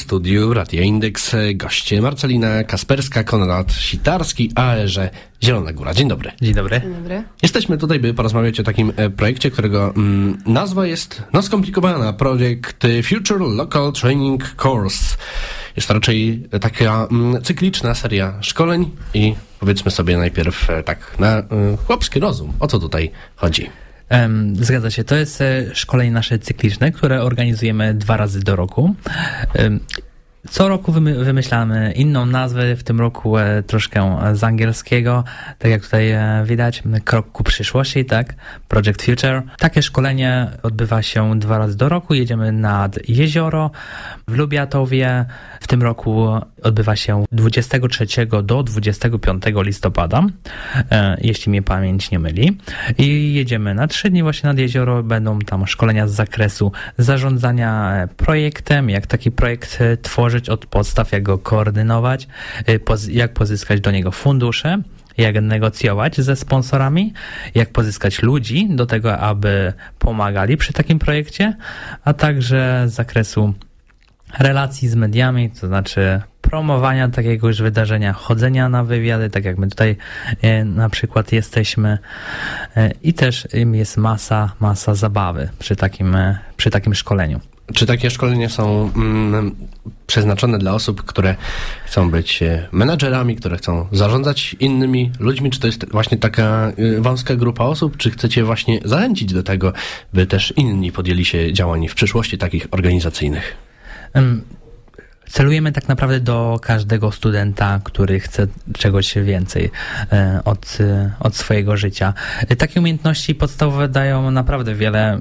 studiu Radia Indeks goście Marcelina Kasperska, Konrad Sitarski, ARZ Zielona Góra. Dzień dobry. Dzień dobry. Dzień dobry. Jesteśmy tutaj, by porozmawiać o takim projekcie, którego nazwa jest skomplikowana. Projekt Future Local Training Course. Jest to raczej taka cykliczna seria szkoleń i powiedzmy sobie najpierw tak na chłopski rozum, o co tutaj chodzi. Zgadza się. To jest szkolenie nasze cykliczne, które organizujemy 2 razy do roku. Co roku wymyślamy inną nazwę, w tym roku troszkę z angielskiego, tak jak tutaj widać, krok ku przyszłości, tak? Project Future. Takie szkolenie odbywa się 2 razy do roku. Jedziemy nad jezioro w Lubiatowie. W tym roku odbywa się 23 do 25 listopada, jeśli mnie pamięć nie myli. I jedziemy na 3 dni właśnie nad jezioro. Będą tam szkolenia z zakresu zarządzania projektem, jak taki projekt tworzyć od podstaw, jak go koordynować, jak pozyskać do niego fundusze, jak negocjować ze sponsorami, jak pozyskać ludzi do tego, aby pomagali przy takim projekcie, a także z zakresu relacji z mediami, to znaczy promowania takiego już wydarzenia, chodzenia na wywiady, tak jak my tutaj na przykład jesteśmy, i też jest masa zabawy przy takim szkoleniu. Czy takie szkolenia są przeznaczone dla osób, które chcą być menadżerami, które chcą zarządzać innymi ludźmi? Czy to jest właśnie taka wąska grupa osób? Czy chcecie właśnie zachęcić do tego, by też inni podjęli się działań w przyszłości takich organizacyjnych? Celujemy tak naprawdę do każdego studenta, który chce czegoś więcej od swojego życia. Takie umiejętności podstawowe dają naprawdę wiele.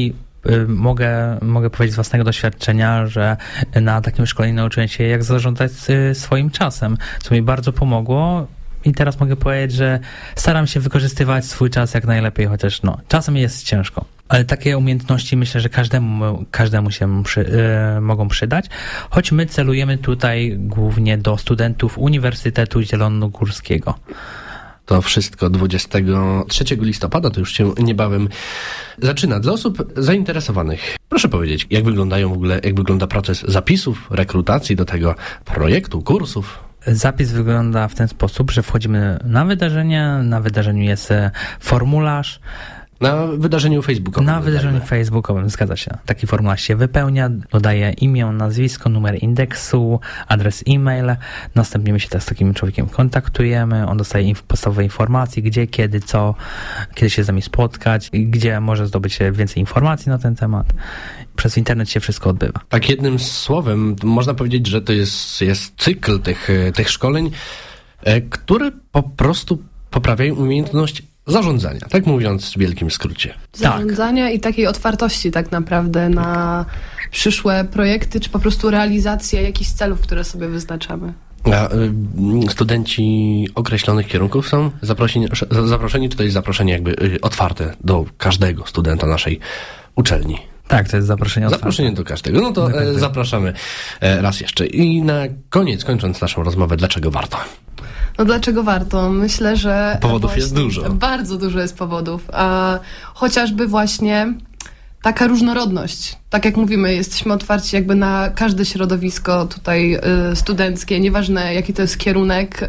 Mogę powiedzieć z własnego doświadczenia, że na takim szkoleniu nauczyłem się, jak zarządzać swoim czasem, co mi bardzo pomogło. I teraz mogę powiedzieć, że staram się wykorzystywać swój czas jak najlepiej, chociaż czasem jest ciężko. Ale takie umiejętności myślę, że każdemu się mogą przydać, choć my celujemy tutaj głównie do studentów Uniwersytetu Zielonogórskiego. To wszystko 23 listopada, to już się niebawem zaczyna. Dla osób zainteresowanych, proszę powiedzieć, jak wygląda proces zapisów, rekrutacji do tego projektu, kursów? Zapis wygląda w ten sposób, że wchodzimy na wydarzenie, na wydarzeniu jest formularz. Na wydarzeniu facebookowym. Na wydarzeniu facebookowym, zgadza się. Taki formularz się wypełnia, dodaje imię, nazwisko, numer indeksu, adres e-mail. Następnie my się z takim człowiekiem kontaktujemy. On dostaje podstawowe informacje, gdzie, kiedy, co, kiedy się z nami spotkać, gdzie może zdobyć więcej informacji na ten temat. Przez internet się wszystko odbywa. Tak jednym słowem, można powiedzieć, że to jest cykl tych szkoleń, które po prostu poprawiają umiejętność zarządzania, tak mówiąc w wielkim skrócie. Zarządzania i takiej otwartości tak naprawdę na przyszłe projekty, czy po prostu realizację jakichś celów, które sobie wyznaczamy. A studenci określonych kierunków są zaproszeni, czy to jest zaproszenie jakby otwarte do każdego studenta naszej uczelni? Tak, to jest zaproszenie otwarte. Zaproszenie do każdego. No to zapraszamy raz jeszcze. I na koniec, kończąc naszą rozmowę, dlaczego warto? Dlaczego warto? Myślę, że powodów jest dużo. Bardzo dużo jest powodów. A chociażby właśnie taka różnorodność. Tak jak mówimy, jesteśmy otwarci jakby na każde środowisko tutaj studenckie, nieważne jaki to jest kierunek.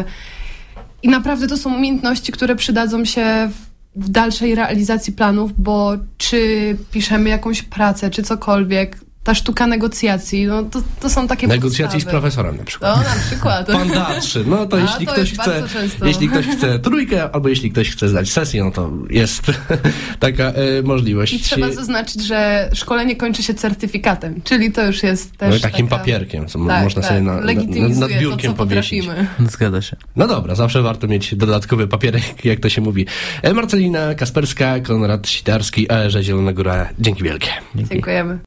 I naprawdę to są umiejętności, które przydadzą się w dalszej realizacji planów, bo czy piszemy jakąś pracę, czy cokolwiek, ta sztuka negocjacji, to są takie negocjacji podstawy. z profesorem na przykład. Na przykład. Pan da 3, to jeśli ktoś chce trójkę, albo jeśli ktoś chce zdać sesję, to jest taka możliwość. I trzeba zaznaczyć, że szkolenie kończy się certyfikatem, czyli to już jest też takim papierkiem, co można sobie nad biurkiem powiesić. Zgadza się. No dobra, zawsze warto mieć dodatkowy papierek, jak to się mówi. Marcelina Kasperska, Konrad Sitarski, ARZ Zielona Góra. Dzięki wielkie. Dziękujemy.